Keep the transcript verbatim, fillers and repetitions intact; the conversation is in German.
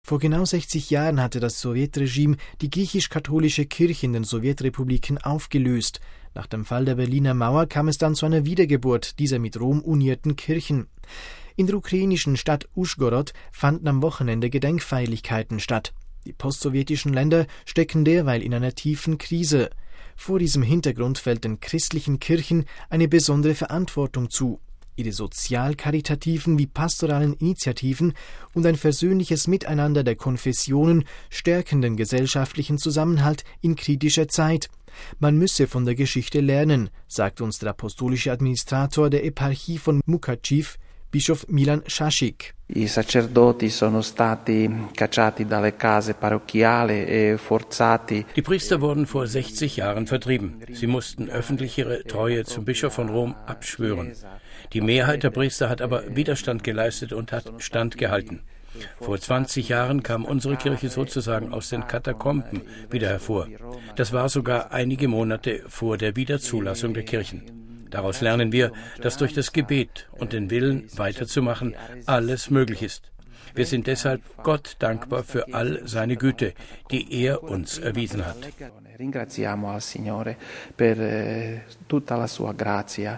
Vor genau sechzig Jahren hatte das Sowjetregime die griechisch-katholische Kirche in den Sowjetrepubliken aufgelöst. Nach dem Fall der Berliner Mauer kam es dann zu einer Wiedergeburt dieser mit Rom unierten Kirchen. In der ukrainischen Stadt Uschgorod fanden am Wochenende Gedenkfeierlichkeiten statt. Die postsowjetischen Länder stecken derweil in einer tiefen Krise. Vor diesem Hintergrund fällt den christlichen Kirchen eine besondere Verantwortung zu, ihre sozial-karitativen wie pastoralen Initiativen und ein versöhnliches Miteinander der Konfessionen stärken den gesellschaftlichen Zusammenhalt in kritischer Zeit. Man müsse von der Geschichte lernen, sagt uns der apostolische Administrator der Eparchie von Mukachiv, Bischof Milan Šašik. I sacerdoti sono stati cacciati dalle case parrocchiali e forzati. Die Priester wurden vor sechzig Jahren vertrieben. Sie mussten öffentlich ihre Treue zum Bischof von Rom abschwören. Die Mehrheit der Priester hat aber Widerstand geleistet und hat standgehalten. Vor zwanzig Jahren kam unsere Kirche sozusagen aus den Katakomben wieder hervor. Das war sogar einige Monate vor der Wiederzulassung der Kirchen. Daraus lernen wir, dass durch das Gebet und den Willen weiterzumachen alles möglich ist. Wir sind deshalb Gott dankbar für all seine Güte, die er uns erwiesen hat. Ringraziamo al Signore per tutta la sua grazia